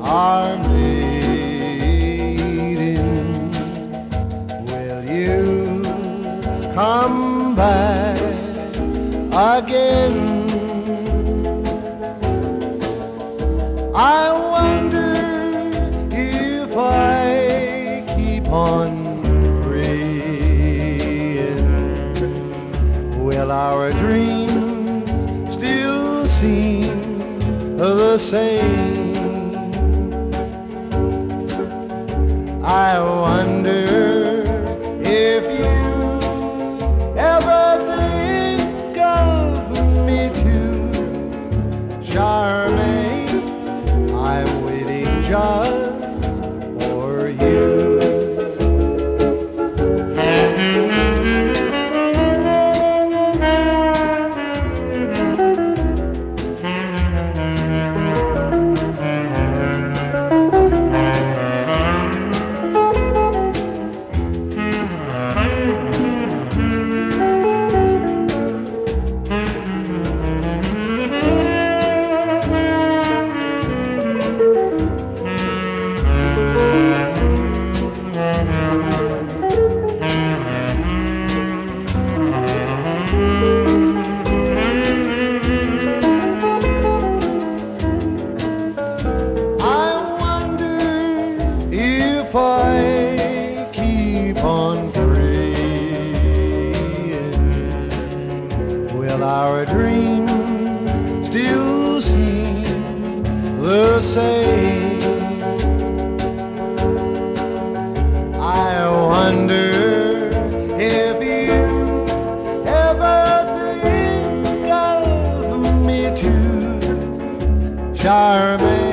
are meeting. Will you come back again? I wonder if I keep on praying. Will our dreams still seem the same? I wonder if you ever think of me too, Charmaine. I'm waiting just for you. If I keep on praying, will our dreams still seem the same? I wonder if you ever think of me too, Charmaine.